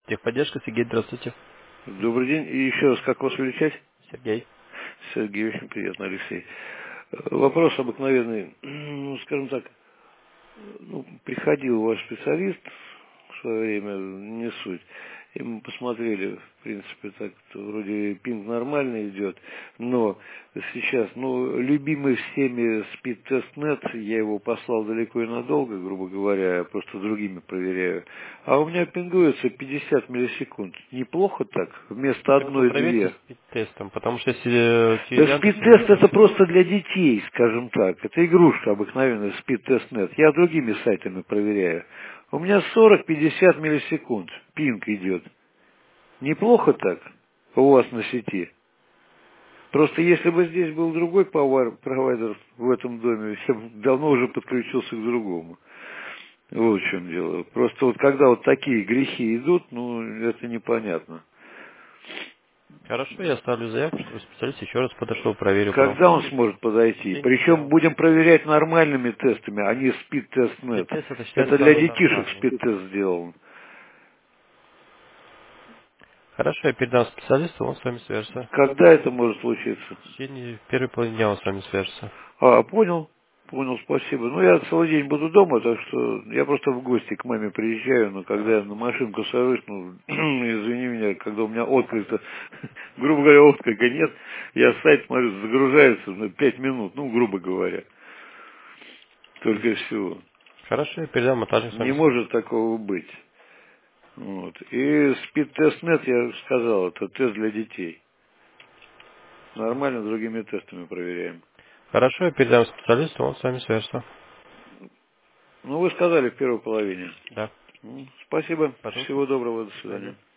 Техподдержка, Сергей, здравствуйте. Добрый день. И еще раз, как вас величать? Сергей. Сергей, очень приятно, Алексей. Вопрос обыкновенный. Ну, скажем так, приходил ваш специалист в свое время, не суть. И мы посмотрели, в принципе, так вроде пинг нормально идет, но сейчас, любимый всеми спид-тест-нет, я его послал далеко и надолго, грубо говоря, я просто другими проверяю. А у меня пингуется 50 миллисекунд. Неплохо так? Вместо Так вы проверьте одной-две. спид-тестом, потому что если Да телезианты спид-тест снимаются, это просто для детей, скажем так. Это игрушка обыкновенная, спид-тест-нет. Я другими сайтами проверяю. У меня 40-50 миллисекунд. Пинг идет. Неплохо так у вас на сети. Просто если бы здесь был другой провайдер в этом доме, я бы давно уже подключился к другому. Вот в чем дело. Просто вот когда вот такие грехи идут, это непонятно. хорошо, я ставлю заявку, чтобы специалист еще раз подошел, проверил, потому Когда что он сможет подойти? день Причем дня. будем проверять нормальными тестами, а не спид-тест-нет. Спид-тест это Это считается для самый детишек нормальный. спид-тест сделан. Хорошо, я передам специалисту, он с вами свяжется. Когда это может случиться? В течение первой половины дня он с вами свяжется. Понял. Понял, спасибо. Я целый день буду дома, так что я просто в гости к маме приезжаю, но когда я Хорошо. на машинку сажусь, извини меня, когда у меня отклика, грубо говоря, отклика нет, я сайт смотрю, загружается на 5 минут, грубо говоря, только и всего. Хорошо, я передам, мы также с вами Не может свяжемся. такого быть. Вот. И спид-тест-нет, я сказал, это тест для детей. Нормально другими тестами проверяем. Хорошо, я передам специалисту, он с вами свяжется. Вы сказали в первой половине. Да, Спасибо. пожалуйста. Всего доброго. До До свидания. свидания.